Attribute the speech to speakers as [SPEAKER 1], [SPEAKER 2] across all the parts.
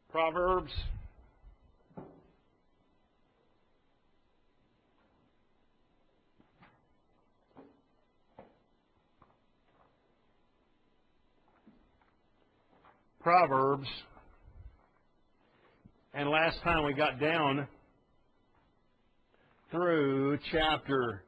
[SPEAKER 1] Proverbs. Proverbs. And last time we got down through chapter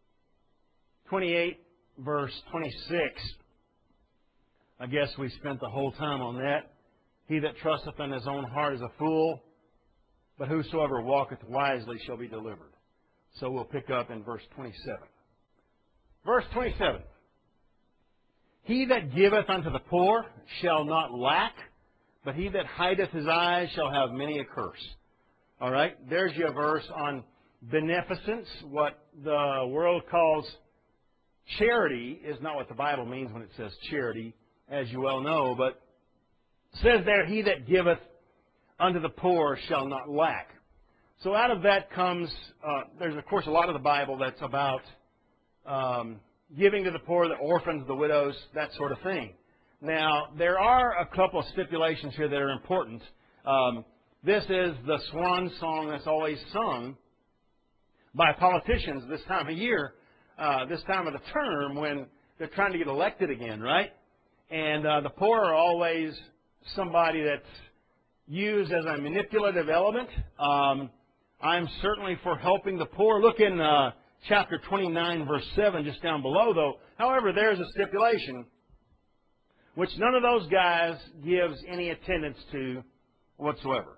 [SPEAKER 1] 28, verse 26. I guess we spent the whole time on that. He that trusteth in his own heart is a fool, but whosoever walketh wisely shall be delivered. So we'll pick up in verse 27. Verse 27. He that giveth unto the poor shall not lack, but he that hideth his eyes shall have many a curse. All right, there's your verse on beneficence. What the world calls charity is not what the Bible means when it says charity, as you well know, but it says there, he that giveth unto the poor shall not lack. So out of that comes, there's of course a lot of the Bible that's about giving to the poor, the orphans, the widows, that sort of thing. Now, there are a couple of stipulations here that are important. This is the swan song that's always sung by politicians this time of year, this time of the term when they're trying to get elected again, right? And the poor are always somebody that's used as a manipulative element. I'm certainly for helping the poor. Look in chapter 29, verse 7, just down below, though. However, there's a stipulation which none of those guys gives any attendance to whatsoever.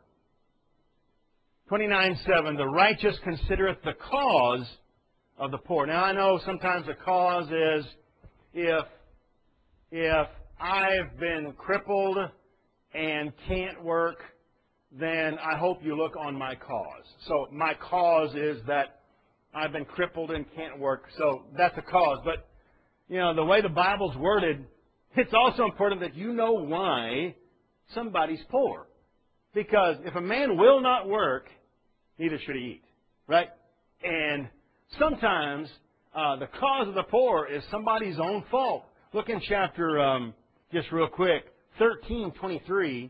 [SPEAKER 1] 29:7, the righteous considereth the cause of the poor. Now, I know sometimes the cause is if I've been crippled and can't work, then I hope you look on my cause. So my cause is that I've been crippled and can't work. So that's a cause. But, you know, the way the Bible's worded, it's also important that you know why somebody's poor. Because if a man will not work, neither should he eat. Right? And sometimes the cause of the poor is somebody's own fault. Look in chapter, just real quick, 13:23.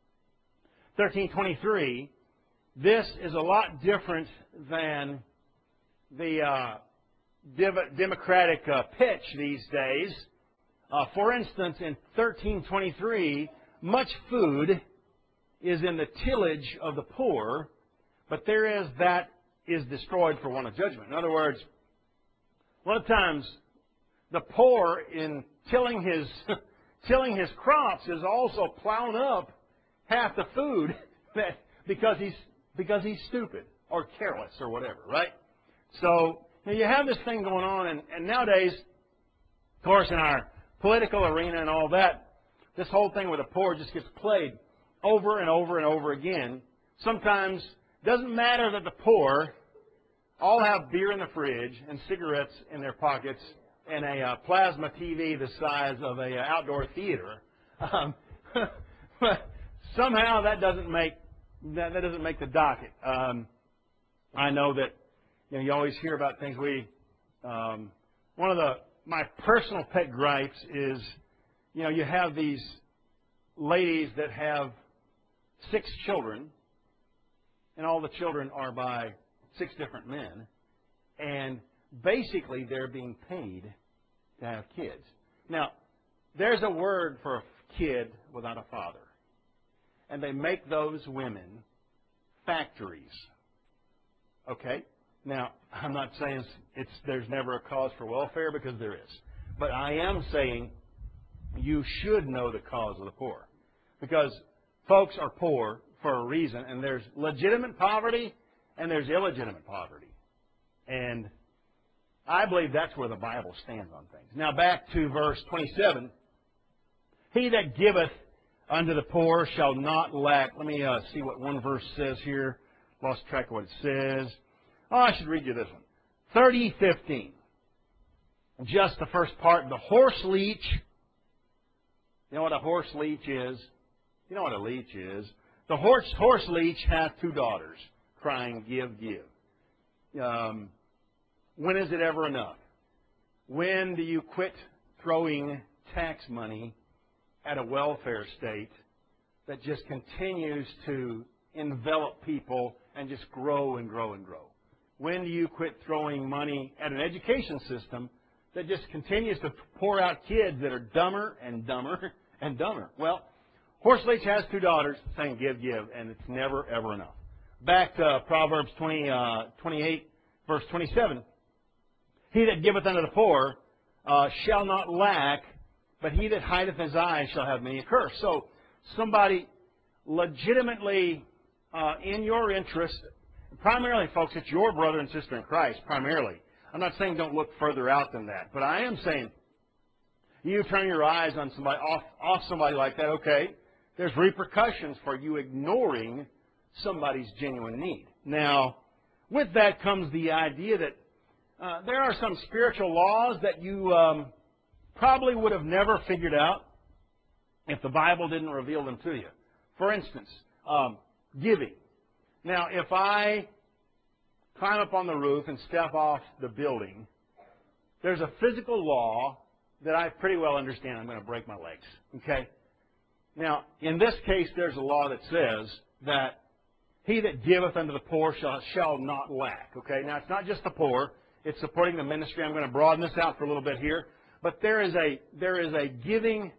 [SPEAKER 1] 13:23. This is a lot different than the Democratic pitch these days. For instance, in 13:23, much food is in the tillage of the poor, but there is that is destroyed for want of judgment. In other words, a lot of times the poor in tilling his crops is also plowing up half the food that because he's stupid or careless or whatever, right? So you have this thing going on, and nowadays, of course, in our political arena and all that, this whole thing with the poor just gets played over and over and over again. Sometimes it doesn't matter that the poor all have beer in the fridge and cigarettes in their pockets and a plasma TV the size of a outdoor theater. But somehow that doesn't make the docket. I know that you always hear about things. One of my personal pet gripes is, you have these ladies that have 6 children, and all the children are by 6 different men, and basically they're being paid to have kids. Now, there's a word for a kid without a father, and they make those women factories. Okay? Now, I'm not saying there's never a cause for welfare, because there is. But I am saying you should know the cause of the poor. Because folks are poor for a reason, and there's legitimate poverty and there's illegitimate poverty. And I believe that's where the Bible stands on things. Now back to verse 27. He that giveth unto the poor shall not lack. Let me see what one verse says here. Lost track of what it says. Oh, I should read you this one. 30:15. Just the first part. The horse leech. You know what a horse leech is? You know what a leech is? The horse leech hath 2 daughters, crying, give, give. When is it ever enough? When do you quit throwing tax money at a welfare state that just continues to envelop people and just grow and grow and grow? When do you quit throwing money at an education system that just continues to pour out kids that are dumber and dumber and dumber? Well, Horse Leach has two daughters saying give, give, and it's never, ever enough. Back to Proverbs 28, verse 27. He that giveth unto the poor shall not lack, but he that hideth his eyes shall have many a curse. So somebody legitimately in your interest, primarily, folks, it's your brother and sister in Christ, primarily. I'm not saying don't look further out than that, but I am saying you turn your eyes on somebody off somebody like that, okay, there's repercussions for you ignoring somebody's genuine need. Now, with that comes the idea that there are some spiritual laws that you probably would have never figured out if the Bible didn't reveal them to you. For instance, giving. Now, if I climb up on the roof and step off the building, there's a physical law that I pretty well understand. I'm going to break my legs. Okay? Now, in this case, there's a law that says that he that giveth unto the poor shall not lack. Okay? Now, it's not just the poor. It's supporting the ministry. I'm going to broaden this out for a little bit here. But there is a giving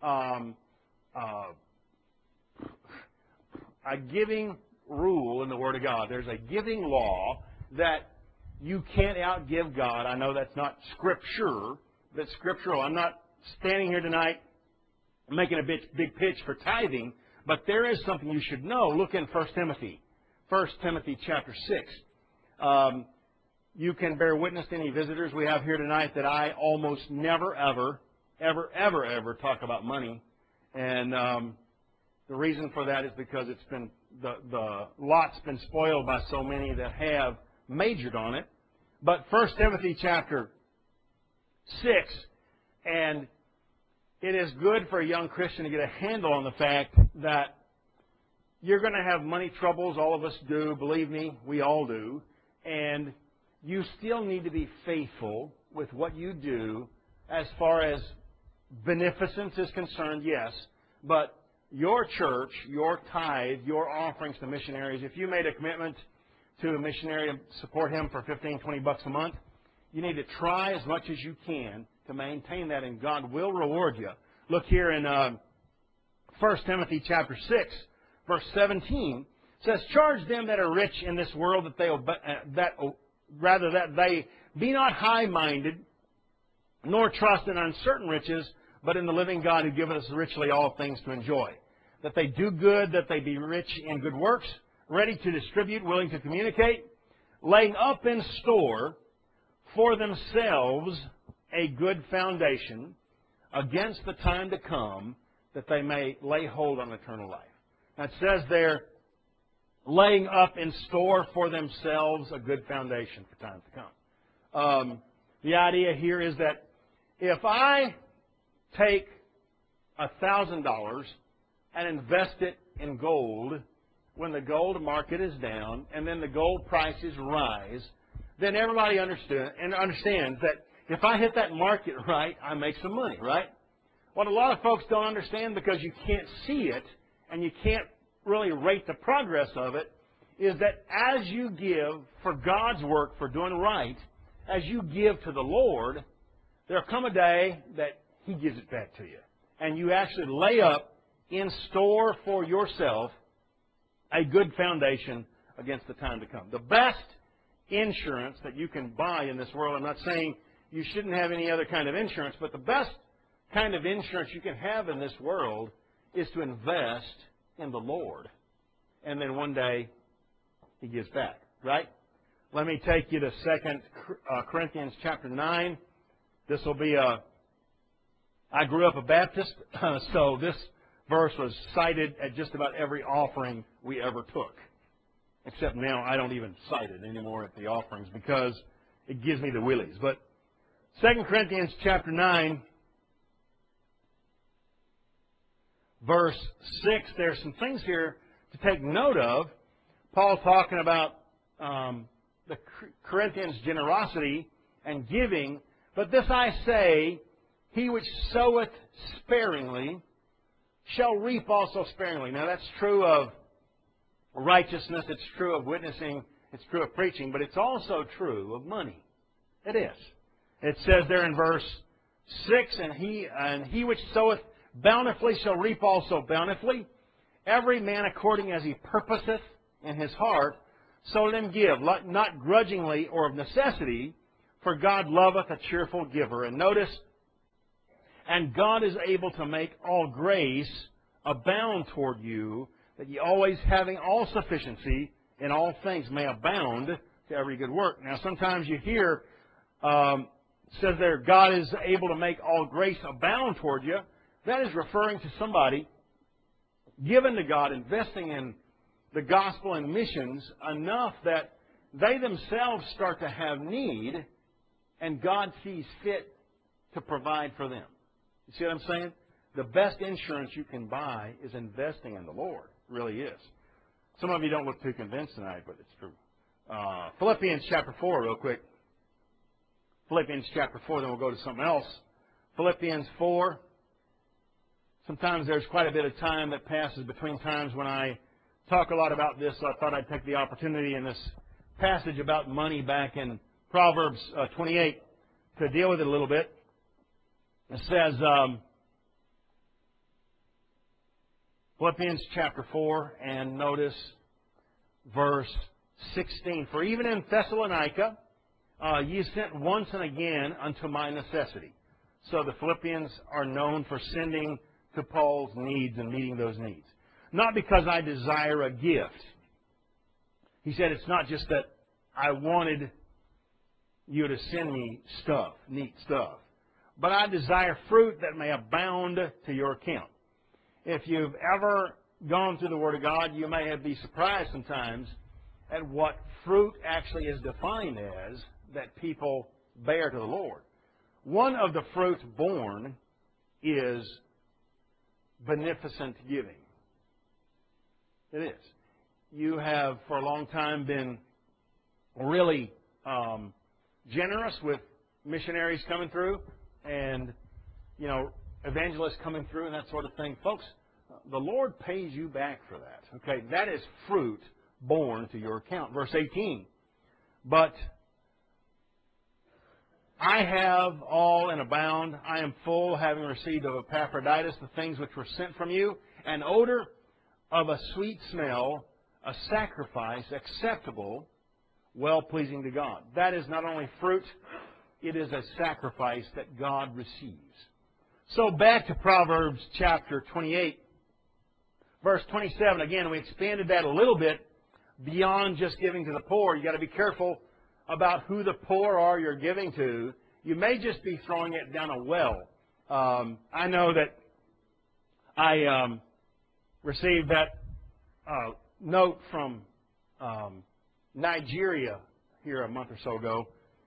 [SPEAKER 1] rule in the Word of God. There's a giving law that you can't outgive God. I know that's not Scripture, but scriptural. I'm not standing here tonight making a big pitch for tithing, but there is something you should know. Look in 1 Timothy. 1 Timothy chapter 6. You can bear witness to any visitors we have here tonight that I almost never, ever talk about money. And the reason for that is because it's been the lot's been spoiled by so many that have majored on it. But 1 Timothy chapter 6, and it is good for a young Christian to get a handle on the fact that you're going to have money troubles. All of us do. Believe me, we all do. And you still need to be faithful with what you do as far as beneficence is concerned, yes. But your church, your tithe, your offerings to missionaries, if you made a commitment to a missionary to support him for $15, $20 a month, you need to try as much as you can to maintain that, and God will reward you. Look here in 1 Timothy chapter 6, verse 17. It says, charge them that are rich in this world that they be not high-minded, nor trust in uncertain riches, but in the living God who giveth us richly all things to enjoy. That they do good, that they be rich in good works, ready to distribute, willing to communicate, laying up in store for themselves a good foundation against the time to come, that they may lay hold on eternal life. Now it says there, laying up in store for themselves a good foundation for time to come. The idea here is that if I take $1,000 and invest it in gold when the gold market is down and then the gold prices rise, then everybody understands that if I hit that market right, I make some money, right? What a lot of folks don't understand, because you can't see it and you can't really rate the progress of it, is that as you give for God's work, for doing right, as you give to the Lord, there'll come a day that He gives it back to you. And you actually lay up in store for yourself a good foundation against the time to come. The best insurance that you can buy in this world, I'm not saying you shouldn't have any other kind of insurance, but the best kind of insurance you can have in this world is to invest in the Lord. And then one day He gives back, right? Let me take you to 2 Corinthians chapter 9. This will be I grew up a Baptist, so this verse was cited at just about every offering we ever took. Except now I don't even cite it anymore at the offerings because it gives me the willies. But 2 Corinthians chapter 9, verse 6, there's some things here to take note of. Paul talking about the Corinthians' generosity and giving. But this I say, he which soweth sparingly shall reap also sparingly. Now that's true of righteousness, it's true of witnessing, it's true of preaching, but it's also true of money. It is. It says there in verse 6, and he which soweth bountifully shall reap also bountifully. Every man according as he purposeth in his heart, so let him give, not grudgingly or of necessity, for God loveth a cheerful giver. And notice, and God is able to make all grace abound toward you, that ye always having all sufficiency in all things may abound to every good work. Now sometimes you hear, says there, God is able to make all grace abound toward you. That is referring to somebody given to God, investing in the gospel and missions enough that they themselves start to have need, and God sees fit to provide for them. You see what I'm saying? The best insurance you can buy is investing in the Lord. It really is. Some of you don't look too convinced tonight, but it's true. Philippians chapter 4, real quick. Philippians chapter 4, then we'll go to something else. Philippians 4. Sometimes there's quite a bit of time that passes between times when I talk a lot about this, so I thought I'd take the opportunity in this passage about money back in Proverbs 28 to deal with it a little bit. It says, Philippians chapter 4, and notice verse 16. For even in Thessalonica ye sent once and again unto my necessity. So the Philippians are known for sending to Paul's needs and meeting those needs. Not because I desire a gift. He said it's not just that I wanted you to send me stuff, neat stuff, but I desire fruit that may abound to your account. If you've ever gone through the Word of God, you may be surprised sometimes at what fruit actually is defined as that people bear to the Lord. One of the fruits born is beneficent giving. It is. You have for a long time been really generous with missionaries coming through and, evangelists coming through and that sort of thing. Folks, the Lord pays you back for that. Okay, that is fruit born to your account. Verse 18. But I have all and abound. I am full, having received of Epaphroditus the things which were sent from you, an odor of a sweet smell, a sacrifice acceptable, well-pleasing to God. That is not only fruit, it is a sacrifice that God receives. So back to Proverbs chapter 28, verse 27. Again, we expanded that a little bit beyond just giving to the poor. You've got to be careful about who the poor are you're giving to. You may just be throwing it down a well. I know that I received that note from Nigeria here a month or so ago.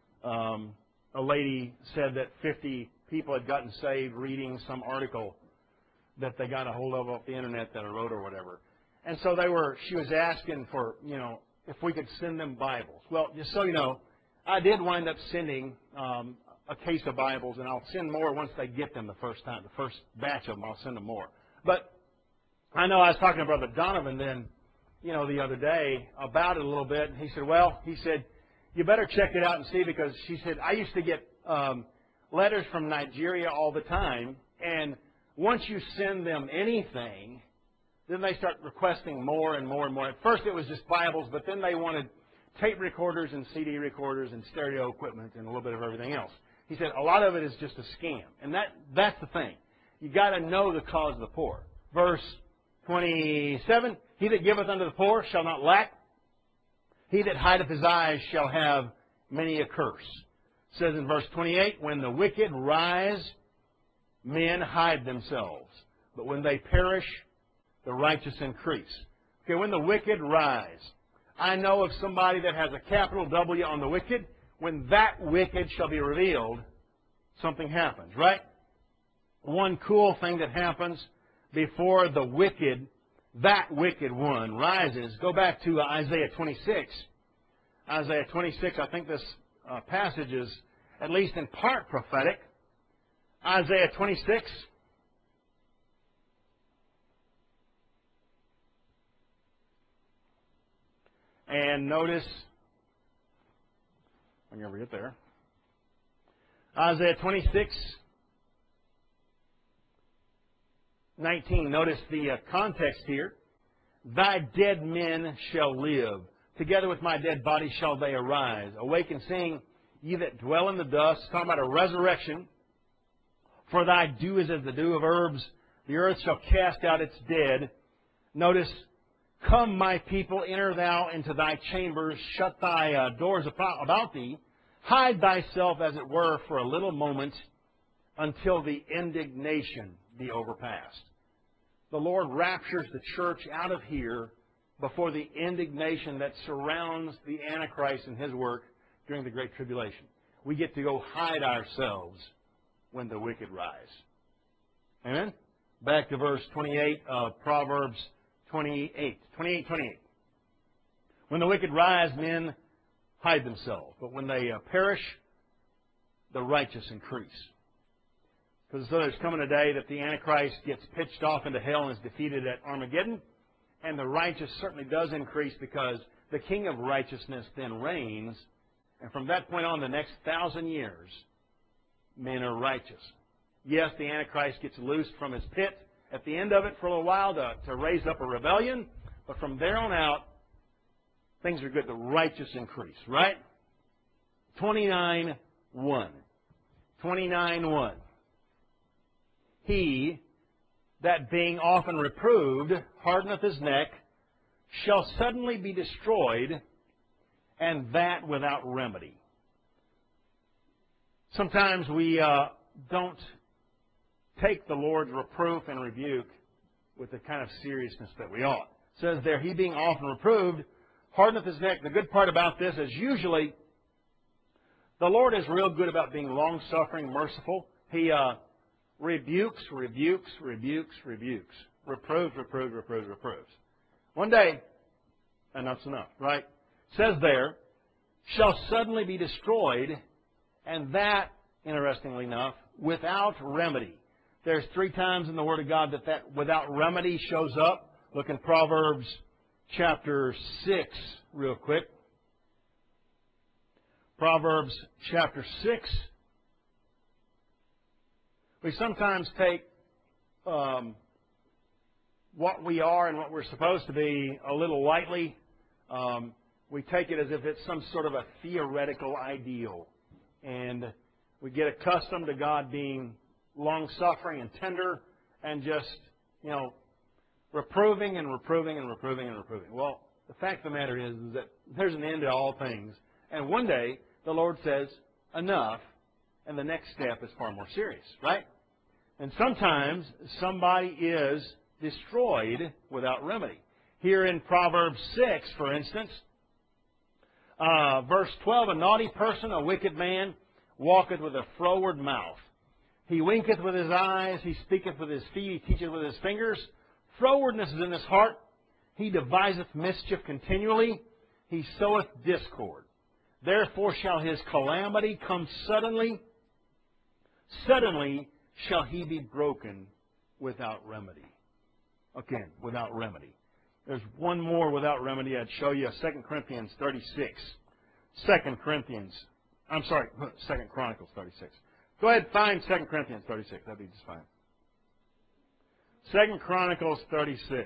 [SPEAKER 1] A lady said that 50 people had gotten saved reading some article that they got a hold of off the internet that I wrote or whatever. And so she was asking for, if we could send them Bibles. Well, just so you know, I did wind up sending a case of Bibles, and I'll send more once they get them the first time. The first batch of them, I'll send them more. But I know I was talking to Brother Donovan then, the other day about it a little bit, and he said, you better check it out and see, because she said, I used to get letters from Nigeria all the time, and once you send them anything, then they start requesting more and more and more. At first it was just Bibles, but then they wanted tape recorders and CD recorders and stereo equipment and a little bit of everything else. He said a lot of it is just a scam. And that's the thing. You got to know the cause of the poor. Verse 27, he that giveth unto the poor shall not lack. He that hideth his eyes shall have many a curse. It says in verse 28, when the wicked rise, men hide themselves. But when they perish, the righteous increase. Okay, when the wicked rise. I know of somebody that has a capital W on the wicked. When that wicked shall be revealed, something happens, right? One cool thing that happens before the wicked, that wicked one rises. Go back to Isaiah 26. Isaiah 26, I think this passage is at least in part prophetic. Isaiah 26. And notice, I can never get there. Isaiah 26:19. Notice the context here. Thy dead men shall live. Together with my dead body shall they arise. Awake and sing, ye that dwell in the dust. Talking about a resurrection. For thy dew is as the dew of herbs. The earth shall cast out its dead. Notice, come, my people, enter thou into thy chambers. Shut thy doors about thee. Hide thyself, as it were, for a little moment, until the indignation be overpast. The Lord raptures the church out of here before the indignation that surrounds the Antichrist and his work during the Great Tribulation. We get to go hide ourselves when the wicked rise. Amen? Back to verse 28 of Proverbs 28. When the wicked rise, men hide themselves. But when they perish, the righteous increase. Because so there's coming a day that the Antichrist gets pitched off into hell and is defeated at Armageddon. And the righteous certainly does increase because the King of righteousness then reigns. And from that point on, the next 1,000 years, men are righteous. Yes, the Antichrist gets loosed from his pit at the end of it for a little while to raise up a rebellion. But from there on out, things are good. The righteous increase, right? 29:1. 29:1. He that being often reproved hardeneth his neck shall suddenly be destroyed, and that without remedy. Sometimes we don't take the Lord's reproof and rebuke with the kind of seriousness that we ought. It says there, he being often reproved hardeneth his neck. The good part about this is usually the Lord is real good about being long-suffering, merciful. He rebukes. Reproves. One day, enough's enough, right? It says there, shall suddenly be destroyed, and that, interestingly enough, without remedy. There's 3 times in the Word of God that without remedy shows up. Look in Proverbs chapter 6 real quick. Proverbs chapter 6. We sometimes take what we are and what we're supposed to be a little lightly. We take it as if it's some sort of a theoretical ideal. And we get accustomed to God being long-suffering and tender and just, reproving. Well, the fact of the matter is that there's an end to all things. And one day, the Lord says, enough, and the next step is far more serious, right? And sometimes somebody is destroyed without remedy. Here in Proverbs 6, for instance, verse 12, a naughty person, a wicked man, walketh with a froward mouth. He winketh with his eyes, he speaketh with his feet, he teacheth with his fingers. Frowardness is in his heart. He deviseth mischief continually. He soweth discord. Therefore shall his calamity come suddenly. Suddenly shall he be broken without remedy. Again, without remedy. There's one more without remedy I'd show you, 2 Corinthians 36. 2 Chronicles 36. Go ahead and find 2 Corinthians 36. That'd be just fine. 2 Chronicles 36.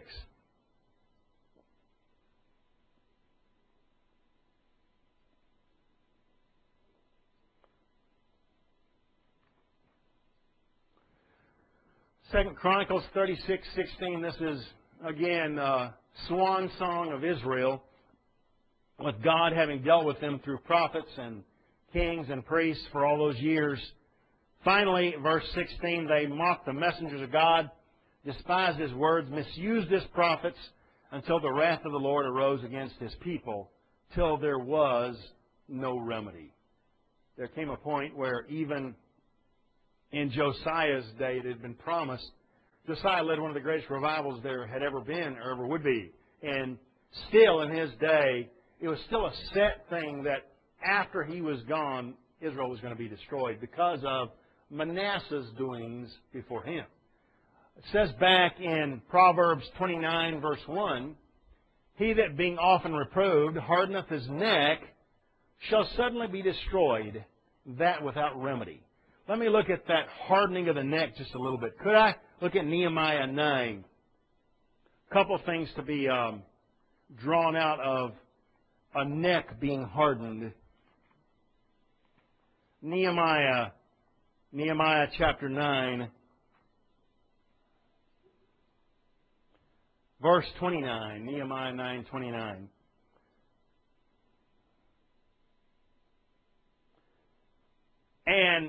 [SPEAKER 1] Second Chronicles 36:16. This is, again, swan song of Israel, with God having dealt with them through prophets and kings and priests for all those years. Finally, verse 16, they mocked the messengers of God, despised his words, misused his prophets, until the wrath of the Lord arose against his people, till there was no remedy. There came a point where even in Josiah's day, it had been promised. Josiah led one of the greatest revivals there had ever been or ever would be. And still in his day, it was still a set thing that after he was gone, Israel was going to be destroyed because of Manasseh's doings before him. It says back in Proverbs 29, verse 1, He that being often reproved hardeneth his neck shall suddenly be destroyed, that without remedy. Let me look at that hardening of the neck just a little bit. Could I look at Nehemiah 9? A couple things to be drawn out of a neck being hardened. Nehemiah chapter 9, verse 29. Nehemiah 9:29. And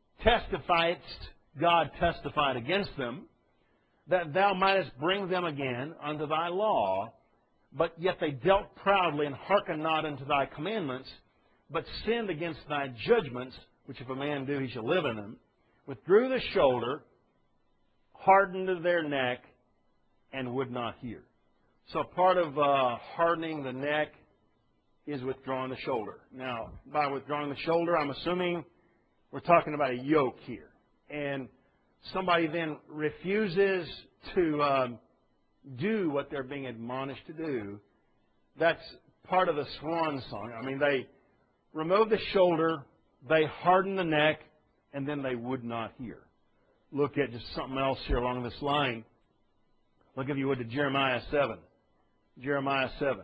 [SPEAKER 1] God testified against them, that thou mightest bring them again unto thy law. But yet they dealt proudly, and hearkened not unto thy commandments, but sinned against thy judgments, which if a man do, he shall live in them. Withdrew the shoulder, hardened their neck, and would not hear. So part of hardening the neck is withdrawing the shoulder. Now, by withdrawing the shoulder, I'm assuming we're talking about a yoke here. And somebody then refuses to do what they're being admonished to do. That's part of the swan song. I mean, they remove the shoulder, they harden the neck, and then they would not hear. Look at just something else here along this line. Look, if you would, to Jeremiah 7. Jeremiah 7.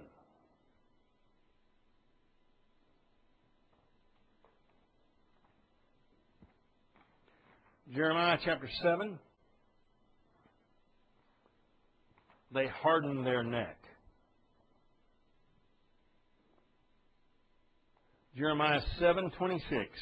[SPEAKER 1] Jeremiah chapter 7. They harden their neck. Jeremiah 7:26.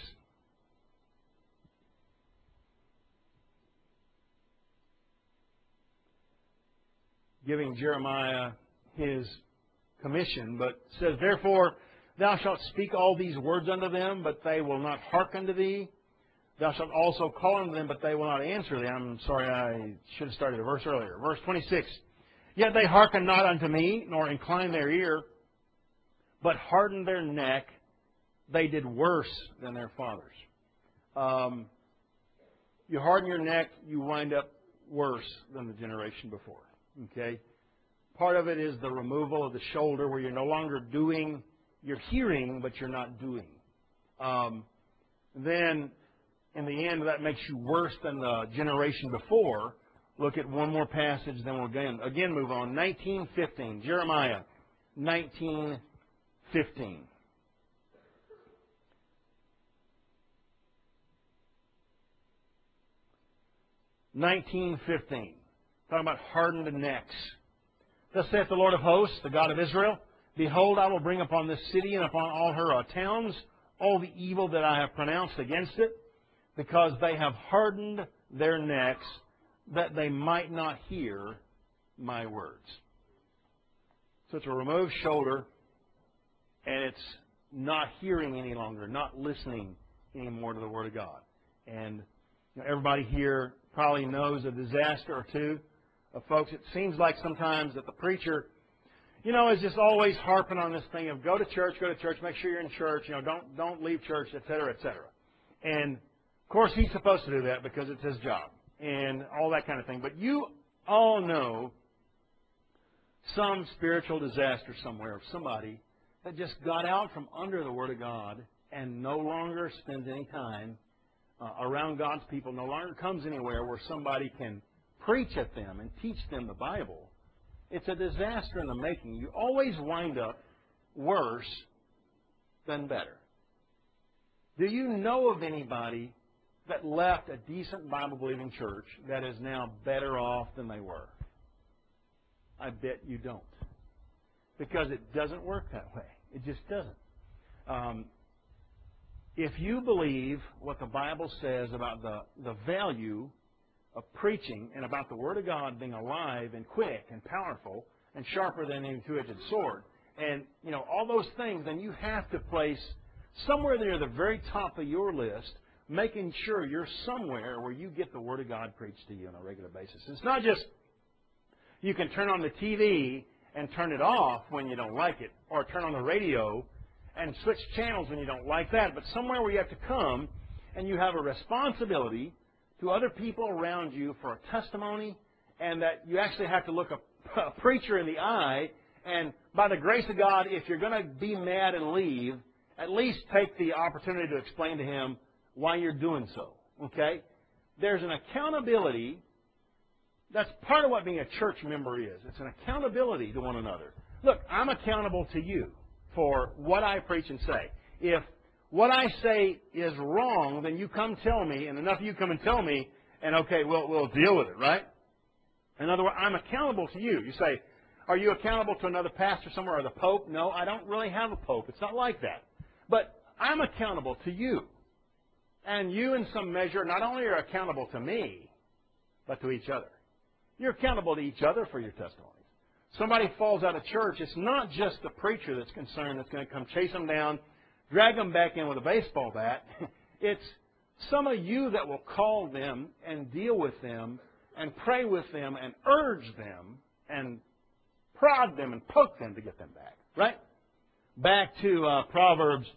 [SPEAKER 1] Giving Jeremiah his commission, but says, Therefore thou shalt speak all these words unto them, but they will not hearken to thee. Thou shalt also call unto them, but they will not answer thee. I'm sorry, I should have started a verse earlier. Verse 26. Yet they hearken not unto me, nor incline their ear, but harden their neck. They did worse than their fathers. You harden your neck, you wind up worse than the generation before. Okay? Part of it is the removal of the shoulder, where you're no longer doing, you're hearing, but you're not doing. Then, in the end, that makes you worse than the generation before. Look at one more passage, then we'll again move on. 19:15. Jeremiah 19:15. 19:15. Talking about hardened necks. Thus saith the Lord of hosts, the God of Israel, Behold, I will bring upon this city and upon all her towns all the evil that I have pronounced against it, because they have hardened their necks, that they might not hear my words. So it's a removed shoulder, and it's not hearing any longer, not listening anymore to the Word of God. And everybody here probably knows a disaster or two of folks. It seems like sometimes that the preacher, is just always harping on this thing of go to church, make sure you're in church, don't leave church, et cetera, et cetera. And of course, he's supposed to do that because it's his job and all that kind of thing. But you all know some spiritual disaster somewhere of somebody that just got out from under the Word of God and no longer spends any time around God's people, no longer comes anywhere where somebody can preach at them and teach them the Bible. It's a disaster in the making. You always wind up worse than better. Do you know of anybody that left a decent Bible-believing church that is now better off than they were? I bet you don't. Because it doesn't work that way. It just doesn't. If you believe what the Bible says about the value of preaching and about the Word of God being alive and quick and powerful and sharper than any two-edged sword, and all those things, then you have to place somewhere near the very top of your list, making sure you're somewhere where you get the Word of God preached to you on a regular basis. It's not just you can turn on the TV and turn it off when you don't like it, or turn on the radio and switch channels when you don't like that, but somewhere where you have to come and you have a responsibility to other people around you for a testimony, and that you actually have to look a preacher in the eye And by the grace of God, if you're going to be mad and leave, at least take the opportunity to explain to him why you're doing so. Okay? There's an accountability. That's part of what being a church member is. It's an accountability to one another. Look, I'm accountable to you for what I preach and say. If what I say is wrong, then you come tell me, and enough of you come and tell me, and okay, we'll deal with it, right? In other words, I'm accountable to you. You say, are you accountable to another pastor somewhere or the Pope? No, I don't really have a Pope. It's not like that. But I'm accountable to you. And you, in some measure, not only are accountable to me, but to each other. You're accountable to each other for your testimonies. Somebody falls out of church, it's not just the preacher that's concerned that's going to come chase them down, drag them back in with a baseball bat. It's some of you that will call them and deal with them and pray with them and urge them and prod them and poke them to get them back. Right? Back to Proverbs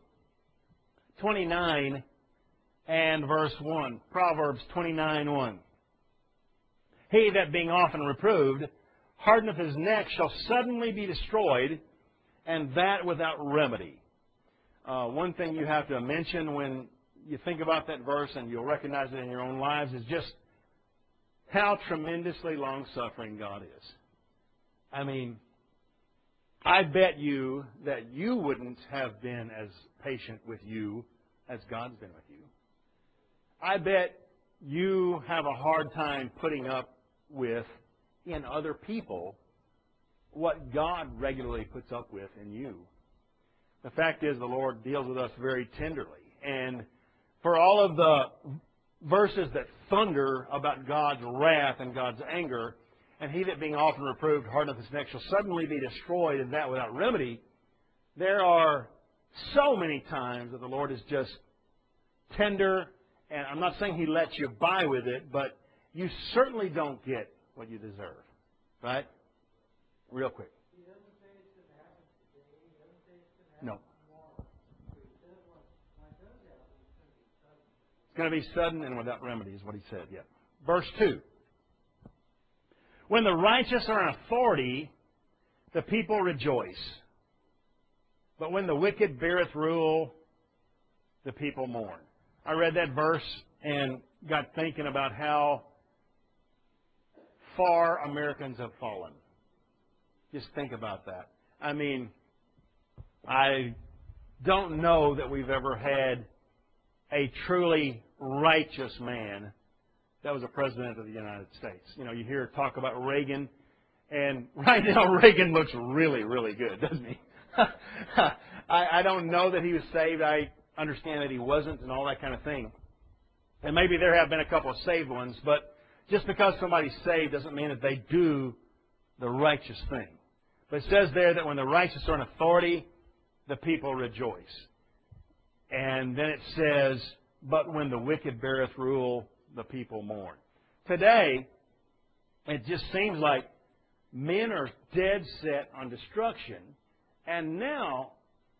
[SPEAKER 1] 29 and verse 1. Proverbs 29:1. He that being often reproved hardeneth his neck shall suddenly be destroyed, and that without remedy. One thing you have to mention when you think about that verse, and you'll recognize it in your own lives, is just how tremendously long-suffering God is. I mean, I bet you that you wouldn't have been as patient with you as God's been with you. I bet you have a hard time putting up with in other people what God regularly puts up with in you. The fact is the Lord deals with us very tenderly. And for all of the verses that thunder about God's wrath and God's anger, and he that being often reproved hardeneth his neck shall suddenly be destroyed, and that without remedy, there are so many times that the Lord is just tender, and I'm not saying he lets you by with it, but you certainly don't get what you deserve. Right? Real quick.
[SPEAKER 2] He doesn't say it's going to happen today. He doesn't say it's going to happen
[SPEAKER 1] No.
[SPEAKER 2] tomorrow. But he says when it does happen, it's going to be sudden.
[SPEAKER 1] It's going to be sudden and without remedy is what he said. Yeah. Verse 2. When the righteous are in authority, the people rejoice. But when the wicked beareth rule, the people mourn. I read that verse and got thinking about how far Americans have fallen. Just think about that. I mean, I don't know that we've ever had a truly righteous man that was a president of the United States. You know, you hear talk about Reagan, and right now Reagan looks really, really good, doesn't he? I don't know that he was saved. I understand that he wasn't and all that kind of thing. And maybe there have been a couple of saved ones, but just because somebody's saved doesn't mean that they do the righteous thing. But it says there that when the righteous are in authority, the people rejoice. And then it says, but when the wicked beareth rule, the people mourn. Today, it just seems like men are dead set on destruction. And now,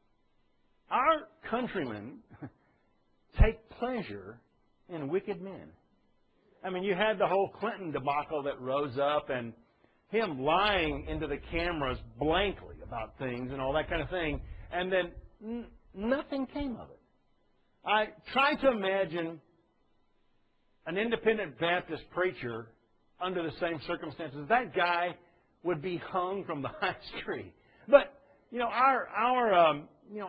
[SPEAKER 1] our countrymen take pleasure in wicked men. I mean, you had the whole Clinton debacle that rose up and him lying into the cameras blankly about things and all that kind of thing, and then nothing came of it. I try to imagine an independent Baptist preacher under the same circumstances. That guy would be hung from the highest tree. But our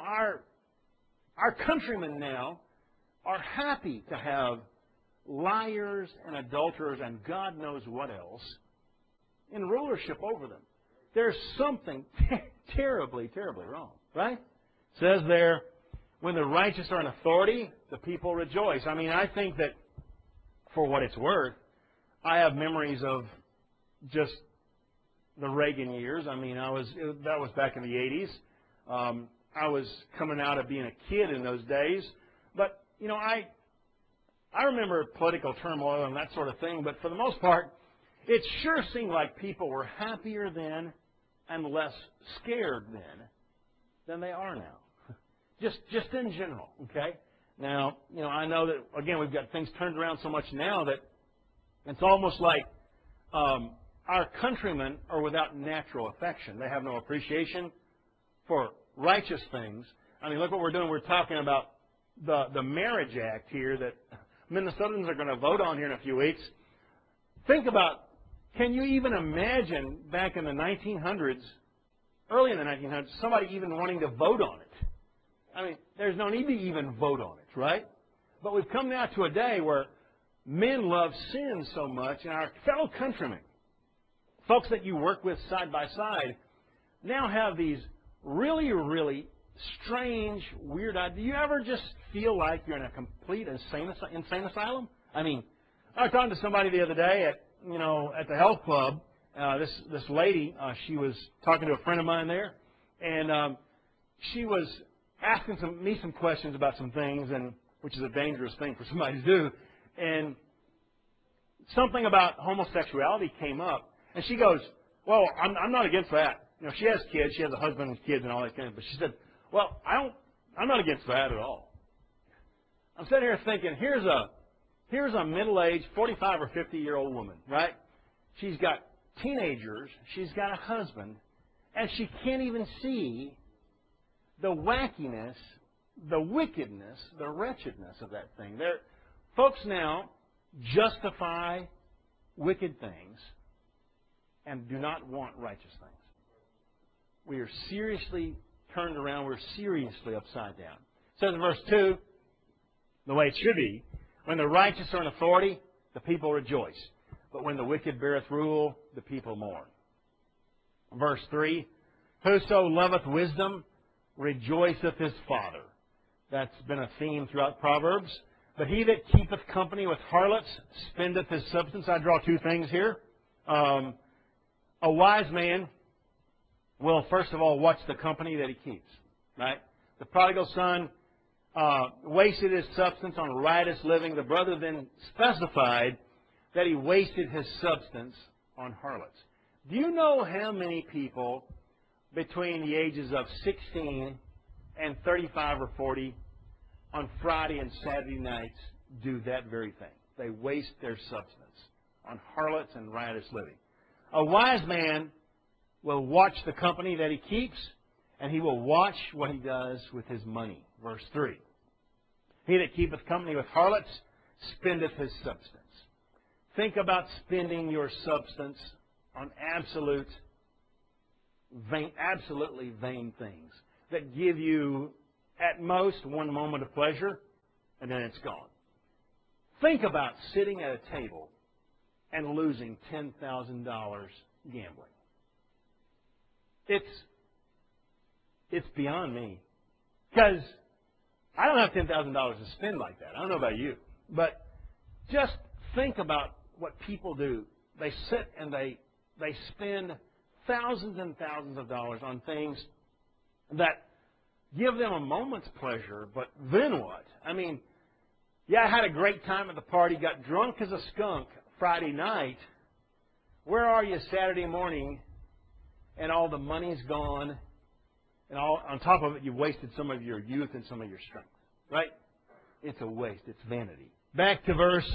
[SPEAKER 1] countrymen now are happy to have liars and adulterers and God knows what else in rulership over them. There's something terribly, terribly wrong. Right? It says there, when the righteous are in authority, the people rejoice. I mean, I think that for what it's worth, I have memories of just the Reagan years. I mean, that was back in the 80s. I was coming out of being a kid in those days. But, I remember political turmoil and that sort of thing. But for the most part, it sure seemed like people were happier then and less scared then than they are now. Just in general, okay? Now, I know that, again, we've got things turned around so much now that it's almost like our countrymen are without natural affection. They have no appreciation for righteous things. I mean, look what we're doing. We're talking about the Marriage Act here that Minnesotans are going to vote on here in a few weeks. Think about, can you even imagine back in the 1900s, early in the 1900s, somebody even wanting to vote on it? I mean, there's no need to even vote on it, right? But we've come now to a day where men love sin so much, and our fellow countrymen, folks that you work with side by side, now have these really, really strange, weird ideas. Do you ever just feel like you're in a complete insane asylum? I mean, I was talking to somebody the other day at the health club. This lady, she was talking to a friend of mine there, and she was asking me some questions about some things, and which is a dangerous thing for somebody to do. And something about homosexuality came up, and she goes, "Well, I'm not against that." She has kids, she has a husband and kids and all that kind of. But she said, "Well, I'm not against that at all." I'm sitting here thinking, here's a middle-aged 45 or 50-year-old woman, right? She's got teenagers, she's got a husband, and she can't even see the wackiness, the wickedness, the wretchedness of that thing. Folks now justify wicked things and do not want righteous things. We are seriously turned around. We're seriously upside down. It says in verse 2, the way it should be, when the righteous are in authority, the people rejoice. But when the wicked beareth rule, the people mourn. Verse 3, whoso loveth wisdom rejoiceth his father. That's been a theme throughout Proverbs. But he that keepeth company with harlots spendeth his substance. I draw two things here. A wise man will, first of all, watch the company that he keeps. Right? The prodigal son wasted his substance on riotous living. The brother then specified that he wasted his substance on harlots. Do you know how many people between the ages of 16 and 35 or 40 on Friday and Saturday nights do that very thing? They waste their substance on harlots and riotous living. A wise man will watch the company that he keeps, and he will watch what he does with his money. Verse 3. He that keepeth company with harlots spendeth his substance. Think about spending your substance on absolutely vain things that give you, at most, one moment of pleasure, and then it's gone. Think about sitting at a table and losing $10,000 gambling. It's beyond me. Because I don't have $10,000 to spend like that. I don't know about you. But just think about what people do. They sit and they spend thousands and thousands of dollars on things that give them a moment's pleasure, but then what? I mean, yeah, I had a great time at the party, got drunk as a skunk Friday night. Where are you Saturday morning? And all the money's gone, and on top of it, you've wasted some of your youth and some of your strength. Right? It's a waste. It's vanity. Back to verse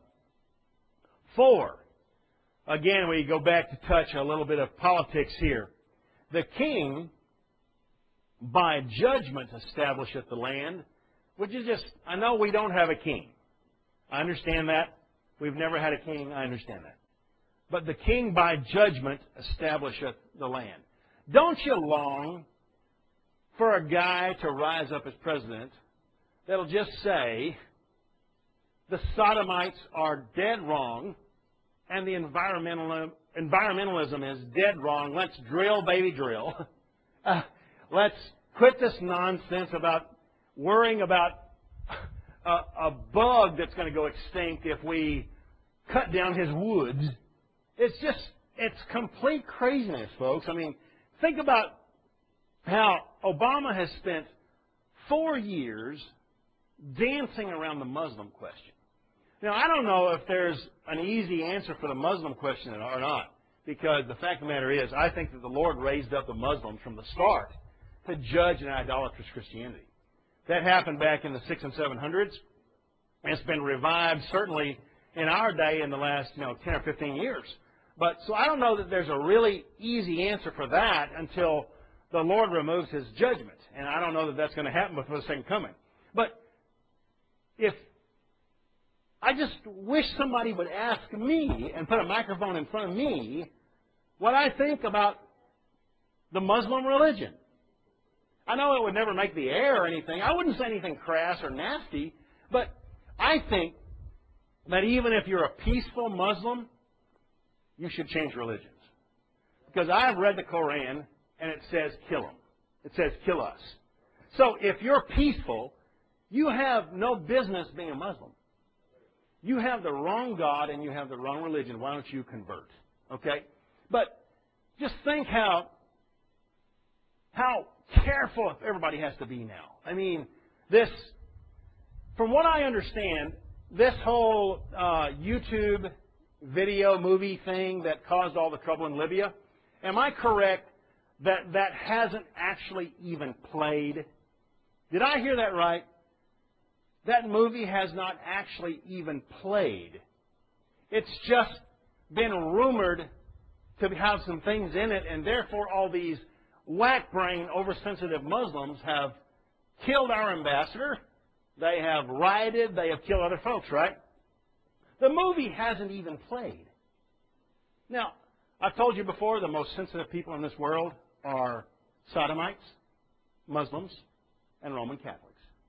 [SPEAKER 1] 4. Again, we go back to touch a little bit of politics here. The king, by judgment, establisheth the land, which is just, I know we don't have a king. I understand that. We've never had a king. I understand that. But the king by judgment establisheth the land. Don't you long for a guy to rise up as president that'll just say the sodomites are dead wrong and the environmentalism is dead wrong. Let's drill, baby, drill. Let's quit this nonsense about worrying about a bug that's going to go extinct if we cut down his woods. It's complete craziness, folks. I mean, think about how Obama has spent 4 years dancing around the Muslim question. Now, I don't know if there's an easy answer for the Muslim question or not, because the fact of the matter is, I think that the Lord raised up the Muslims from the start to judge an idolatrous Christianity. That happened back in the 600s and 700s. It's been revived, certainly, in our day in the last 10 or 15 years. But so I don't know that there's a really easy answer for that until the Lord removes His judgment. And I don't know that that's going to happen before the second coming. But if I just wish somebody would ask me and put a microphone in front of me what I think about the Muslim religion. I know it would never make the air or anything. I wouldn't say anything crass or nasty. But I think that even if you're a peaceful Muslim, you should change religions. Because I have read the Koran, and it says kill them. It says kill us. So if you're peaceful, you have no business being a Muslim. You have the wrong God and you have the wrong religion. Why don't you convert? Okay? But just think how careful everybody has to be now. I mean, from what I understand, this whole YouTube video movie thing that caused all the trouble in Libya, am I correct that hasn't actually even played? Did I hear that right? That movie has not actually even played. It's just been rumored to have some things in it, and therefore all these whack-brain, oversensitive Muslims have killed our ambassador. They have rioted. They have killed other folks, right? The movie hasn't even played. Now, I've told you before, the most sensitive people in this world are sodomites, Muslims, and Roman Catholics.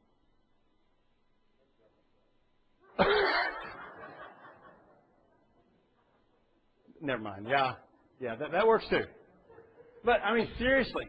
[SPEAKER 1] Never mind. Yeah, that works too. But, I mean, seriously,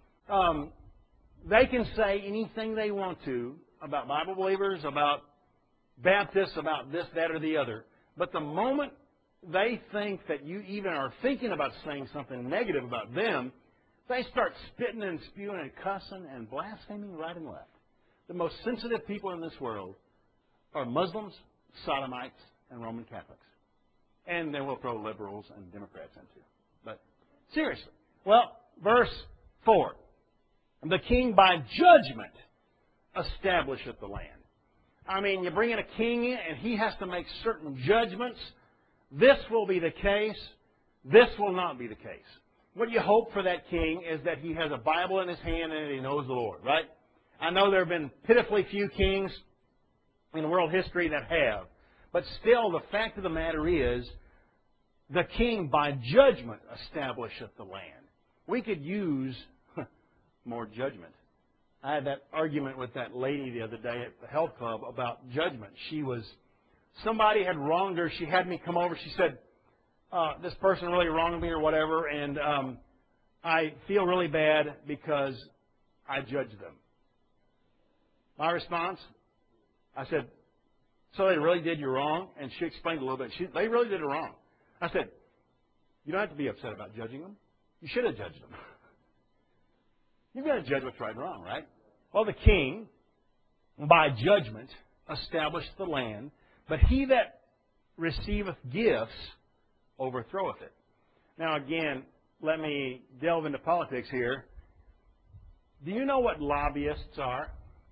[SPEAKER 1] they can say anything they want to about Bible believers, about Baptists, about this, that, or the other. But the moment they think that you even are thinking about saying something negative about them, they start spitting and spewing and cussing and blaspheming right and left. The most sensitive people in this world are Muslims, sodomites, and Roman Catholics. And then we'll throw liberals and Democrats into. But seriously. Well, verse 4. The king by judgment establisheth the land. I mean, you bring in a king and he has to make certain judgments. This will be the case. This will not be the case. What you hope for that king is that he has a Bible in his hand and he knows the Lord, right? I know there have been pitifully few kings in world history that have. But still, the fact of the matter is, the king by judgment establisheth the land. We could use more judgment. I had that argument with that lady the other day at the health club about judgment. Somebody had wronged her. She had me come over. She said, this person really wronged me or whatever, and I feel really bad because I judged them. My response, I said, so they really did you wrong? And she explained a little bit. They really did it wrong. I said, you don't have to be upset about judging them. You should have judged them. You've got to judge what's right and wrong, right? Well, the king, by judgment, established the land, but he that receiveth gifts overthroweth it. Now, again, let me delve into politics here. Do you know what lobbyists are?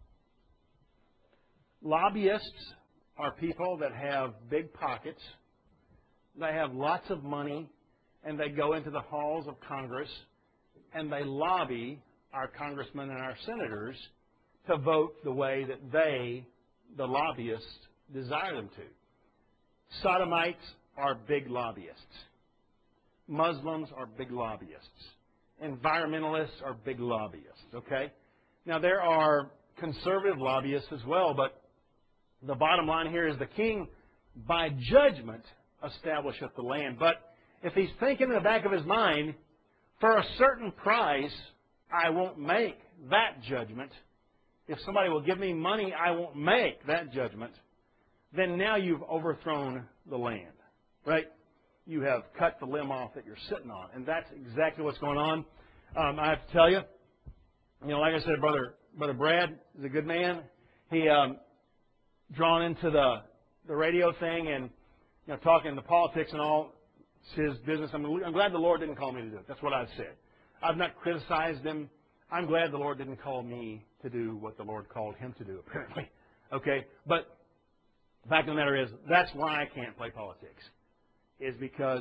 [SPEAKER 1] Lobbyists are people that have big pockets, they have lots of money, and they go into the halls of Congress, and they lobby our congressmen and our senators to vote the way that they, the lobbyists, desire them to. Sodomites are big lobbyists. Muslims are big lobbyists. Environmentalists are big lobbyists, okay? Now, there are conservative lobbyists as well, but the bottom line here is the king, by judgment, establisheth the land. But if he's thinking in the back of his mind, for a certain price, I won't make that judgment. If somebody will give me money, I won't make that judgment. Then now you've overthrown the land, right? You have cut the limb off that you're sitting on. And that's exactly what's going on. I have to tell you, like I said, Brother Brad is a good man. He drawn into the radio thing and talking the politics and all. It's his business. I'm glad the Lord didn't call me to do it. That's what I've said. I've not criticized him. I'm glad the Lord didn't call me to do what the Lord called him to do, apparently. Okay? But the fact of the matter is, that's why I can't play politics. Is because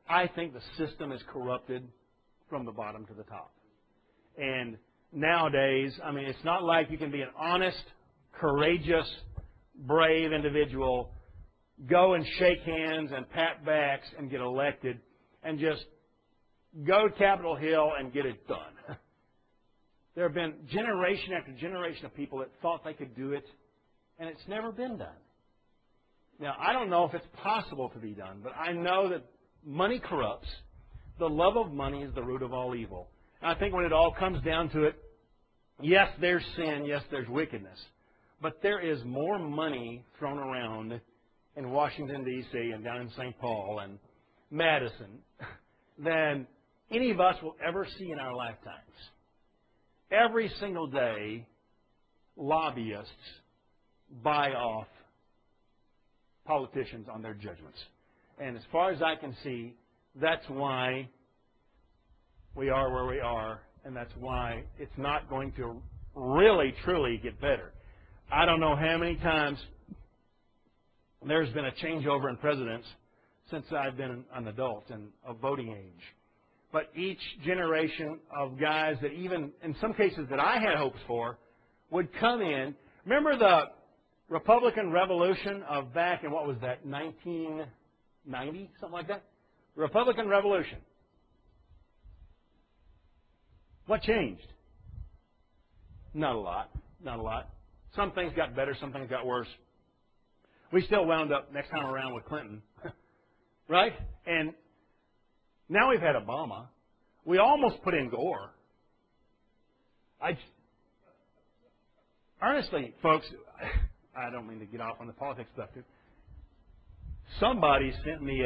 [SPEAKER 1] I think the system is corrupted from the bottom to the top. And nowadays, I mean, it's not like you can be an honest, courageous, brave individual, go and shake hands and pat backs and get elected and just go to Capitol Hill and get it done. There have been generation after generation of people that thought they could do it, and it's never been done. Now, I don't know if it's possible to be done, but I know that money corrupts. The love of money is the root of all evil. And I think when it all comes down to it, yes, there's sin, yes, there's wickedness, but there is more money thrown around in Washington, D.C. and down in St. Paul and Madison than any of us will ever see in our lifetimes. Every single day, lobbyists buy off politicians on their judgments. And as far as I can see, that's why we are where we are, and that's why it's not going to really, truly get better. I don't know how many times there's been a changeover in presidents since I've been an adult and of voting age. But each generation of guys that even, in some cases that I had hopes for, would come in. Remember the Republican Revolution of back in, what was that, 1990, something like that? The Republican Revolution. What changed? Not a lot. Not a lot. Some things got better, some things got worse. We still wound up next time around with Clinton. Right? And now we've had Obama. We almost put in Gore. Honestly, folks, I don't mean to get off on the politics stuff, too. Somebody sent me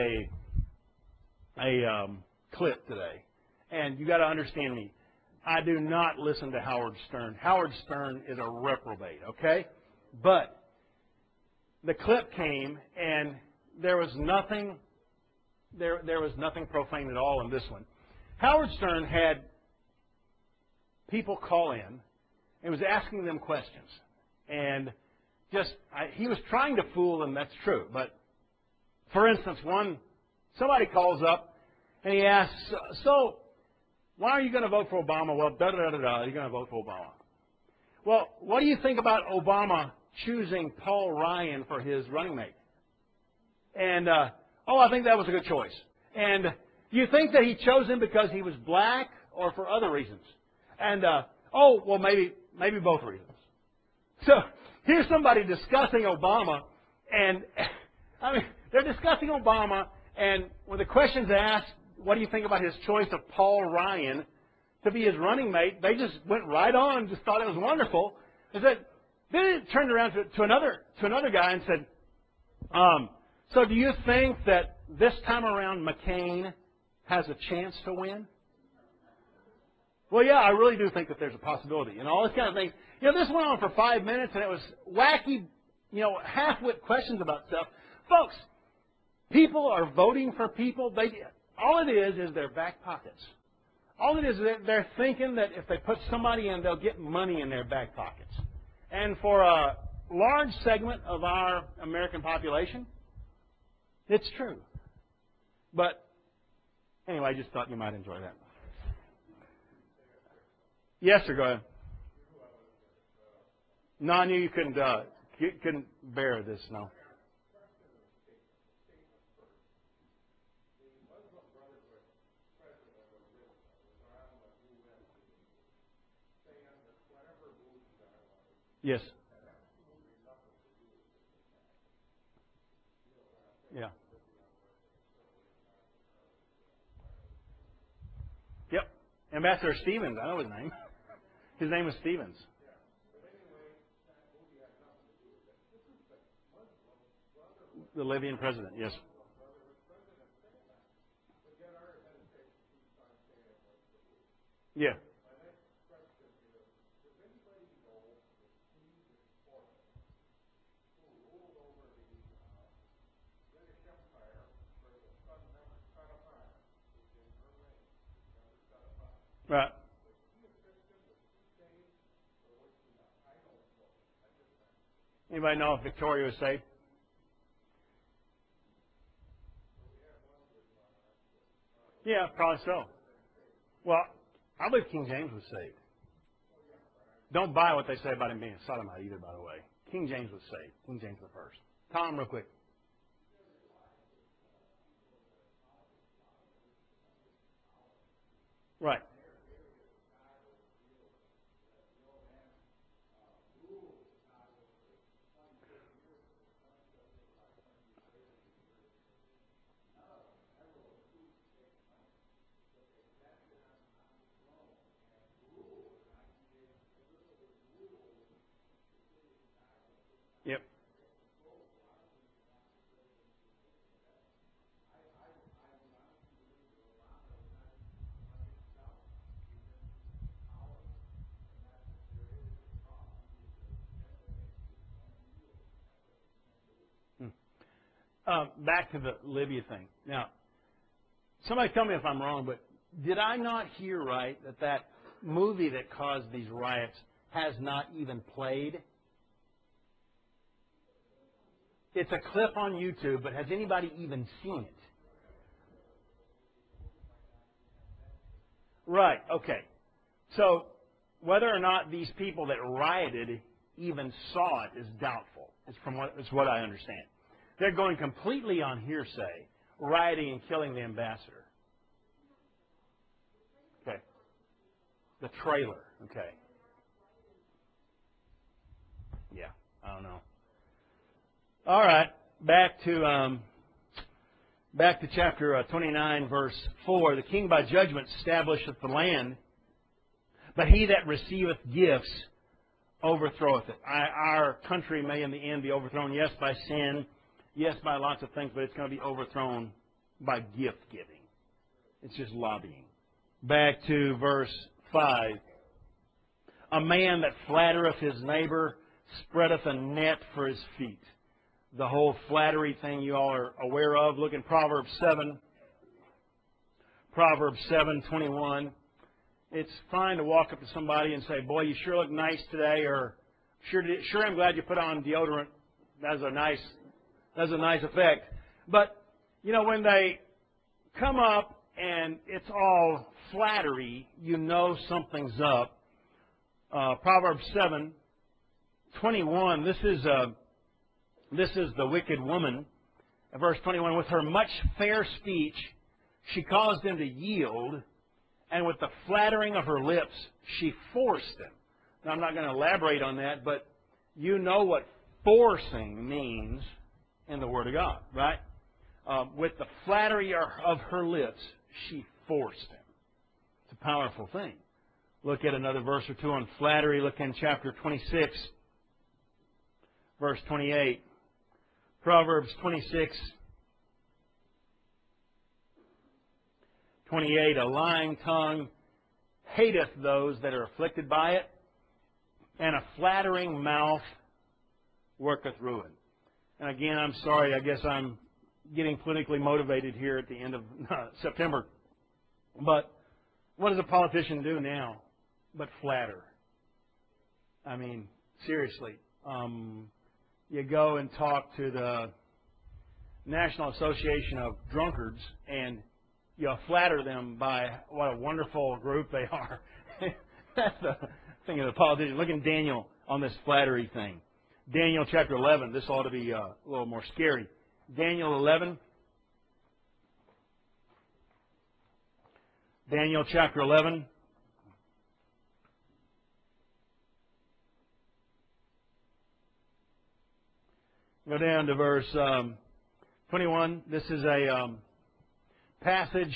[SPEAKER 1] a clip today, and you got to understand me. I do not listen to Howard Stern. Howard Stern is a reprobate, okay? But the clip came, and there was nothing profane at all in this one. Howard Stern had people call in and was asking them questions. And he was trying to fool them, that's true. But, for instance, somebody calls up and he asks, so, why are you going to vote for Obama? Well, you're going to vote for Obama. Well, what do you think about Obama choosing Paul Ryan for his running mate? And, I think that was a good choice. And do you think that he chose him because he was black or for other reasons? And, maybe both reasons. So here's somebody discussing Obama, and they're discussing Obama, and when the question's asked, what do you think about his choice of Paul Ryan to be his running mate, they just went right on, just thought it was wonderful. Then it turned around to another guy and said, so do you think that this time around McCain has a chance to win? Well, yeah, I really do think that there's a possibility. And all this kind of thing. This went on for 5 minutes, and it was wacky, half-wit questions about stuff. Folks, people are voting for people. All it is their back pockets. All it is they're thinking that if they put somebody in, they'll get money in their back pockets. And for a large segment of our American population, it's true. But anyway, I just thought you might enjoy that. Yes, sir, go ahead. No, I knew you couldn't bear this, no. Yes. Yeah. Yep. Ambassador Stevens, I know his name. His name was Stevens. The Libyan president, yes. Yeah. Right. Anybody know if Victoria was saved? probably so. Well, I believe King James was saved. Don't buy what they say about him being a sodomite either, by the way. King James was saved. King James the first. Tom, real quick. Right. Yep. Back to the Libya thing. Now, somebody tell me if I'm wrong, but did I not hear right that that movie that caused these riots has not even played? It's a clip on YouTube, but has anybody even seen it? Right, okay. So, whether or not these people that rioted even saw it is doubtful. It's what I understand. They're going completely on hearsay, rioting and killing the ambassador. Okay. The trailer. Okay. Yeah, I don't know. All right, back to chapter 29, verse 4. The king by judgment establisheth the land, but he that receiveth gifts overthroweth it. Our country may in the end be overthrown, yes, by sin, yes, by lots of things, but it's going to be overthrown by gift giving. It's just lobbying. Back to verse 5. A man that flattereth his neighbor spreadeth a net for his feet. The whole flattery thing you all are aware of. Look in Proverbs 7. Proverbs 7:21. It's fine to walk up to somebody and say, boy, you sure look nice today, or sure I'm glad you put on deodorant. That's a nice effect. But, you know, when they come up and it's all flattery, you know something's up. Proverbs 7:21. This is the wicked woman. Verse 21, with her much fair speech, she caused them to yield, and with the flattering of her lips, she forced them. Now, I'm not going to elaborate on that, but you know what forcing means in the Word of God, right? With the flattery of her lips, she forced them. It's a powerful thing. Look at another verse or two on flattery. Look in chapter 26, verse 28. Proverbs 26:28, a lying tongue hateth those that are afflicted by it, and a flattering mouth worketh ruin. And again, I'm sorry, I guess I'm getting politically motivated here at the end of September. But what does a politician do now but flatter? I mean, seriously. You go and talk to the National Association of Drunkards and you flatter them by what a wonderful group they are. That's the thing of the politician. Look in Daniel on this flattery thing. Daniel chapter 11. This ought to be a little more scary. Daniel 11. Daniel chapter 11. Go down to verse 21. This is a passage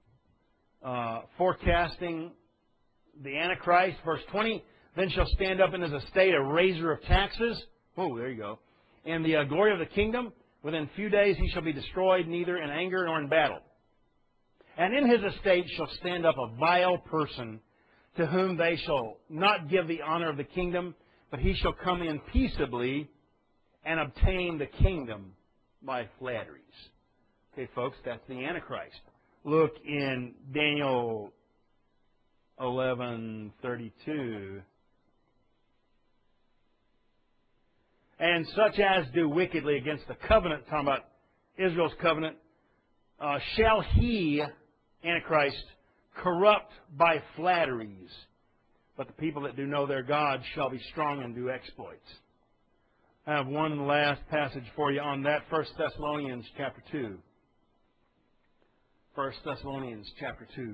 [SPEAKER 1] forecasting the Antichrist. Verse 20. Then shall stand up in his estate a raiser of taxes. Oh, there you go. And the glory of the kingdom. Within few days he shall be destroyed, neither in anger nor in battle. And in his estate shall stand up a vile person, to whom they shall not give the honor of the kingdom, but he shall come in peaceably and obtain the kingdom by flatteries. Okay, folks, that's the Antichrist. Look in Daniel 11:32. And such as do wickedly against the covenant, talking about Israel's covenant, shall he Antichrist, corrupt by flatteries. But the people that do know their God shall be strong and do exploits. I have one last passage for you on that, 1 Thessalonians chapter 2. 1 Thessalonians chapter 2.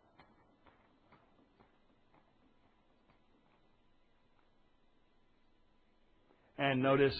[SPEAKER 1] And notice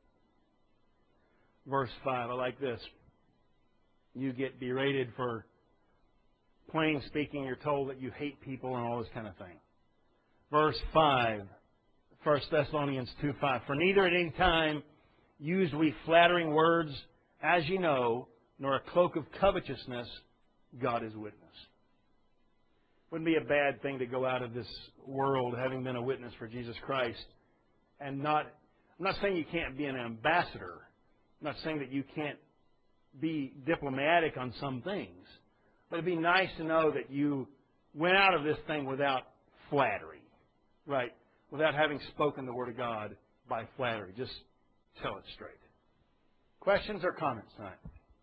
[SPEAKER 1] verse 5. I like this. You get berated for plain speaking. You're told that you hate people and all this kind of thing. Verse 5, 1 Thessalonians 2:5. For neither at any time used we flattering words, as you know, nor a cloak of covetousness, God is witness. Wouldn't be a bad thing to go out of this world having been a witness for Jesus Christ and not. I'm not saying you can't be an ambassador. I'm not saying that you can't be diplomatic on some things. But it'd be nice to know that you went out of this thing without flattery, right? Without having spoken the Word of God by flattery. Just tell it straight. Questions or comments tonight?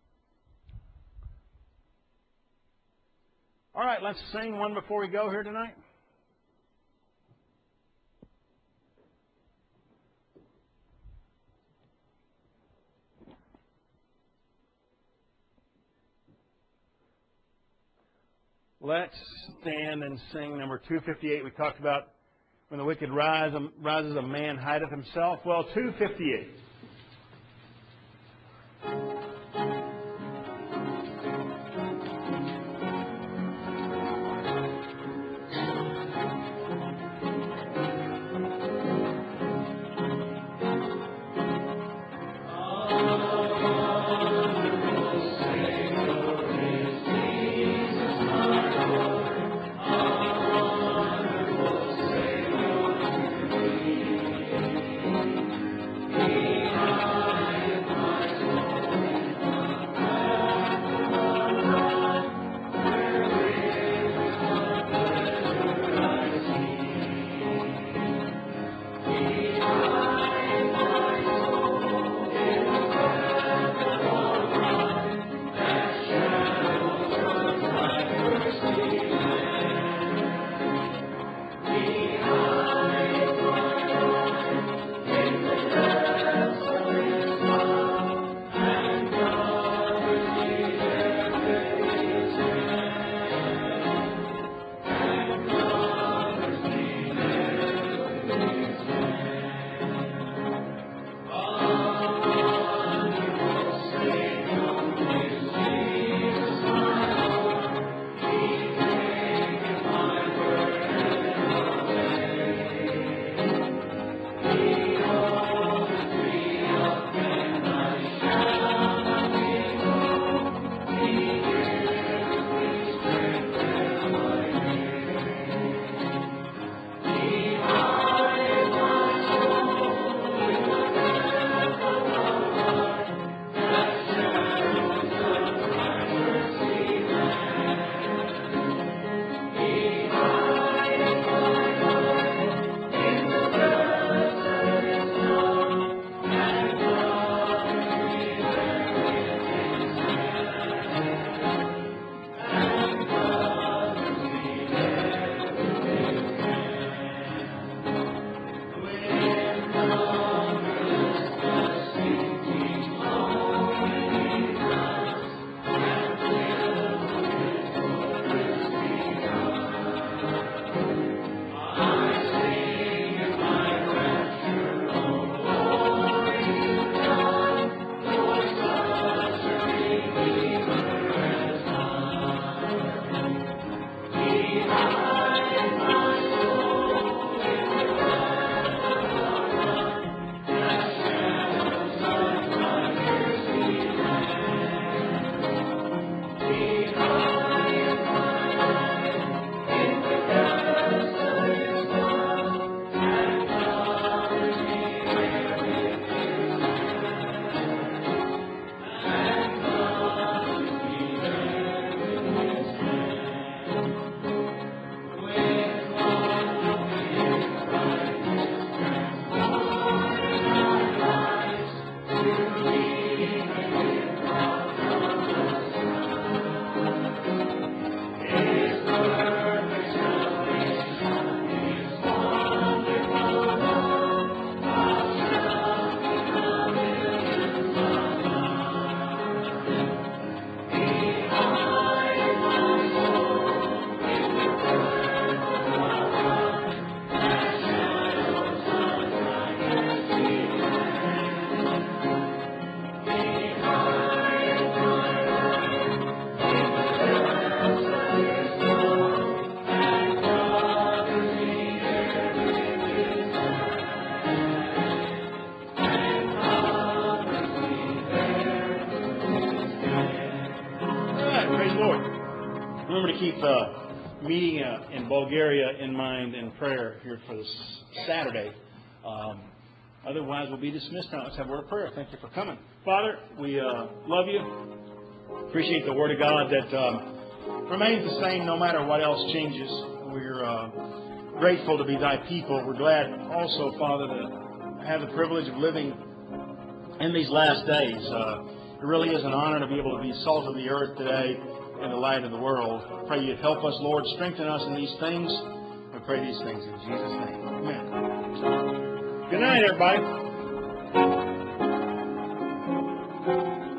[SPEAKER 1] All right, let's sing one before we go here tonight. Let's stand and sing number 258. We talked about when the wicked rises, a man hideth himself. Well, 258. remember to keep the meeting in Bulgaria in mind in prayer here for this Saturday. Otherwise, we'll be dismissed now. Let's have a word of prayer. Thank you for coming. Father, we love you. Appreciate the Word of God that remains the same no matter what else changes. We're grateful to be Thy people. We're glad also, Father, to have the privilege of living in these last days. It really is an honor to be able to be salt of the earth today and the light of the world. I pray You'd help us, Lord, strengthen us in these things. We pray these things in Jesus' name. Amen. Good night, everybody.